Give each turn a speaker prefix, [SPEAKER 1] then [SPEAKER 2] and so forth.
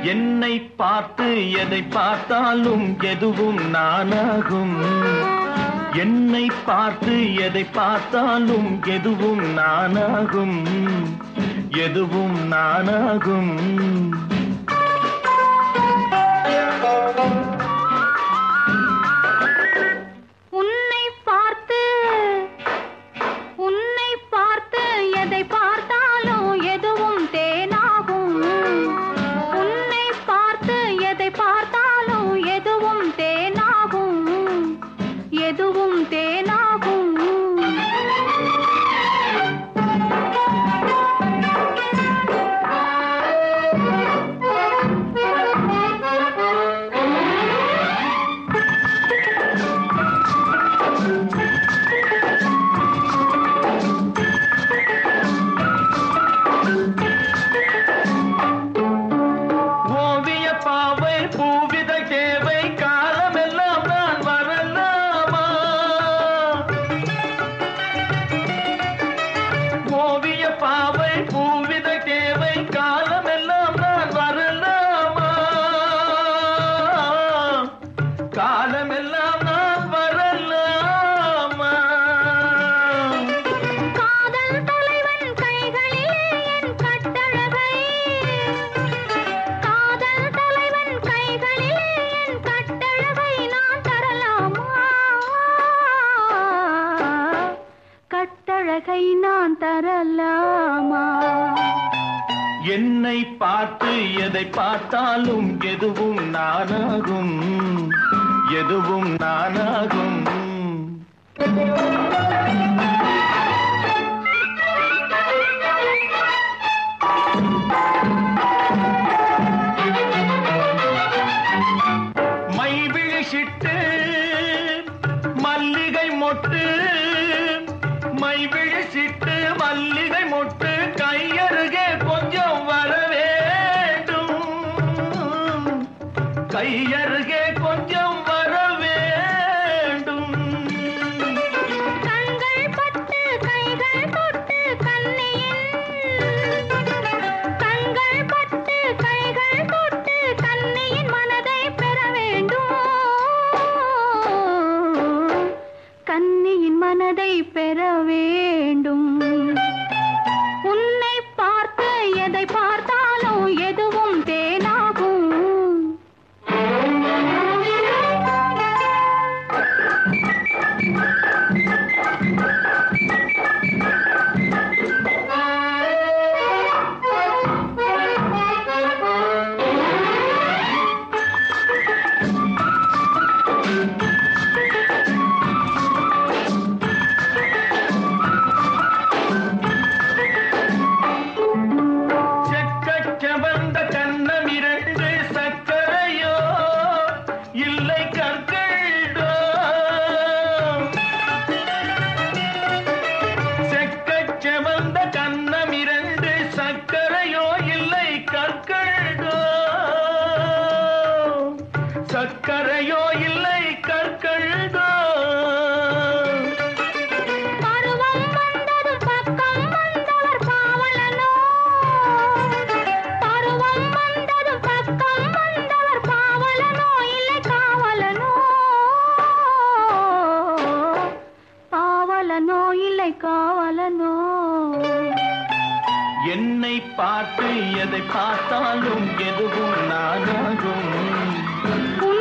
[SPEAKER 1] என்னை பார்த்து எதை பார்த்தாலும் எதுவும் நானாகும். என்னை பார்த்து எதை பார்த்தாலும் எதுவும் நானாகும். எதுவும் நானாகும்.
[SPEAKER 2] நான் தரலாமா?
[SPEAKER 1] என்னை பார்த்து எதை பார்த்தாலும் எதுவும் நானாகும். எதுவும் நானாகும். மைவிழி சிட்டு மல்லிகை மொட்டு, மைவிழி சிட்டு மல்லிகை மொட்டு கையருகே கொஞ்சம் வர வேண்டும். கையருகே கொஞ்சம் வர வேண்டும்.
[SPEAKER 2] கண்கள் பட்டு கைகள் தொட்டு கண்ணியின், கண்கள் பட்டு கைகள் தொட்டு கண்ணியின் மனதை பெற வேண்டும். கண்ணியின் மனதை பெற வேண்டும். உன்னை பார்த்து எதை பார்த்தாலும் எதுவும் தேனாகும்.
[SPEAKER 1] சக்கரையோ இல்லை கற்கள்தோ.
[SPEAKER 2] பருவம் வந்தது பக்கம் வந்தவர் பாவலனோ. பருவம் வந்தது பக்கம் வந்தவர் பாவலனோ இல்லை காவலனோ. பாவலனோ இல்லை காவலனோ.
[SPEAKER 1] என்னை பார்த்து எதை பார்த்தாலும் எதுவும் நானாகும்.